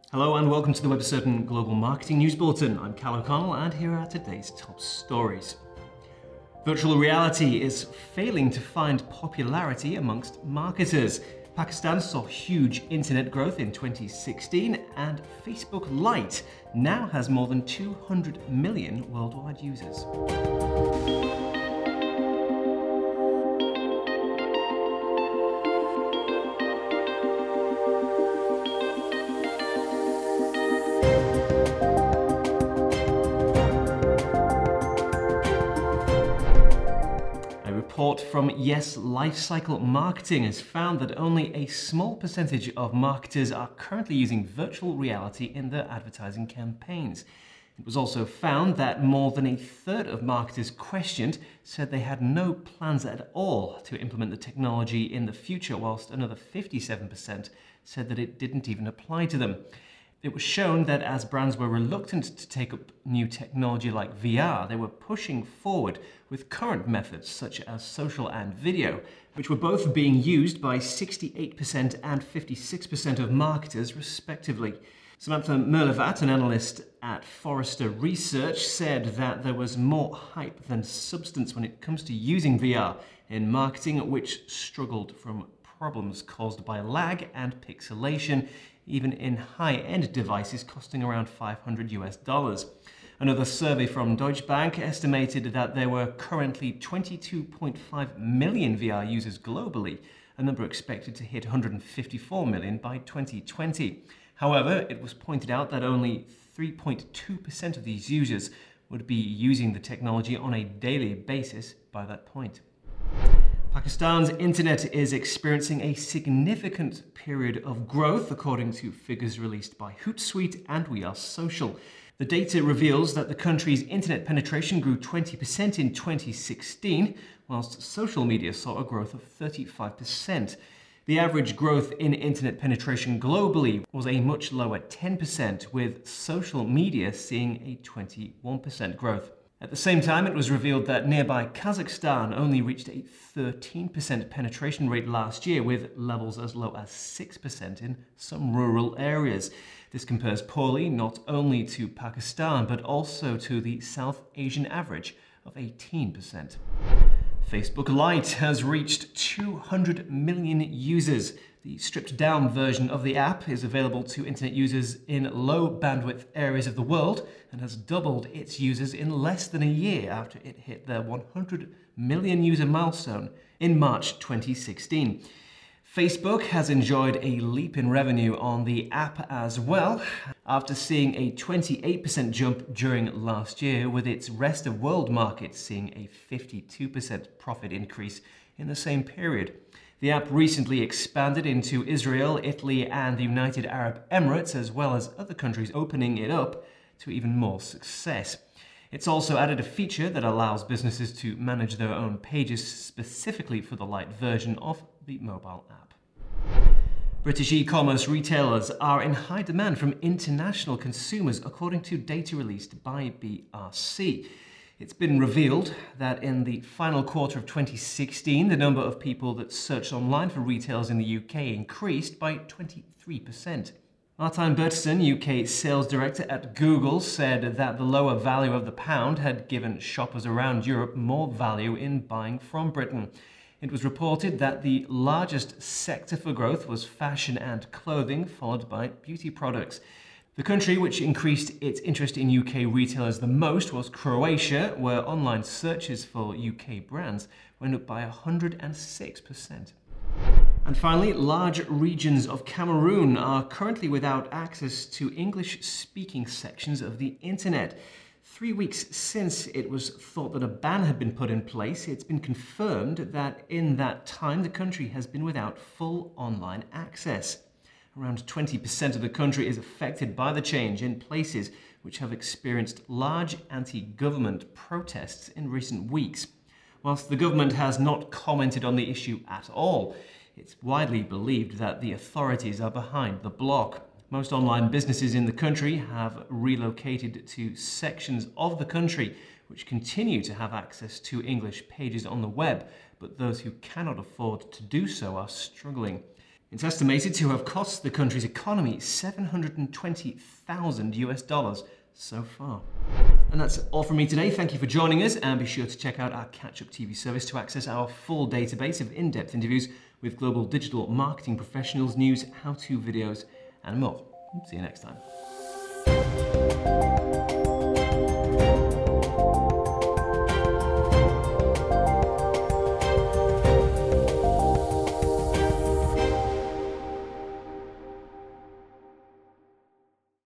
Hello and welcome to the WebCertain Global Marketing News Bulletin. I'm Cal O'Connell and here are today's top stories. Virtual reality is failing to find popularity amongst marketers. Pakistan saw huge internet growth in 2016 and Facebook Lite now has more than 200 million worldwide users. A report from Yes Lifecycle Marketing has found that only a small percentage of marketers are currently using virtual reality in their advertising campaigns. It was also found that more than a third of marketers questioned said they had no plans at all to implement the technology in the future, whilst another 57% said that it didn't even apply to them. It was shown that as brands were reluctant to take up new technology like VR, they were pushing forward with current methods such as social and video, which were both being used by 68% and 56% of marketers respectively. Samantha Merlevat, an analyst at Forrester Research, said that there was more hype than substance when it comes to using VR in marketing, which struggled from problems caused by lag and pixelation, even in high-end devices costing around $500. Another survey from Deutsche Bank estimated that there were currently 22.5 million VR users globally, a number expected to hit 154 million by 2020. However, it was pointed out that only 3.2% of these users would be using the technology on a daily basis by that point. Pakistan's internet is experiencing a significant period of growth, according to figures released by Hootsuite and We Are Social. The data reveals that the country's internet penetration grew 20% in 2016, whilst social media saw a growth of 35%. The average growth in internet penetration globally was a much lower 10%, with social media seeing a 21% growth. At the same time, it was revealed that nearby Kazakhstan only reached a 13% penetration rate last year, with levels as low as 6% in some rural areas. This compares poorly not only to Pakistan, but also to the South Asian average of 18%. Facebook Lite has reached 200 million users. The stripped-down version of the app is available to internet users in low-bandwidth areas of the world and has doubled its users in less than a year after it hit their 100 million user milestone in March 2016. Facebook has enjoyed a leap in revenue on the app as well, after seeing a 28% jump during last year, with its rest of world market seeing a 52% profit increase in the same period. The app recently expanded into Israel, Italy, and the United Arab Emirates, as well as other countries, opening it up to even more success. It's also added a feature that allows businesses to manage their own pages specifically for the Lite version of the mobile app. British e-commerce retailers are in high demand from international consumers, according to data released by BRC. It's been revealed that in the final quarter of 2016, the number of people that searched online for retailers in the UK increased by 23%. Martijn Bertesen, UK sales director at Google, said that the lower value of the pound had given shoppers around Europe more value in buying from Britain. It was reported that the largest sector for growth was fashion and clothing, followed by beauty products. The country which increased its interest in UK retailers the most was Croatia, where online searches for UK brands went up by 106%. And finally, large regions of Cameroon are currently without access to English-speaking sections of the internet. 3 weeks since it was thought that a ban had been put in place, it's been confirmed that in that time the country has been without full online access. Around 20% of the country is affected by the change in places which have experienced large anti-government protests in recent weeks. Whilst the government has not commented on the issue at all, it's widely believed that the authorities are behind the block. Most online businesses in the country have relocated to sections of the country which continue to have access to English pages on the web, but those who cannot afford to do so are struggling. It's estimated to have cost the country's economy $720,000 so far. And that's all from me today. Thank you for joining us, and be sure to check out our Catch-Up TV service to access our full database of in-depth interviews with global digital marketing professionals, news, how-to videos, and more. See you next time.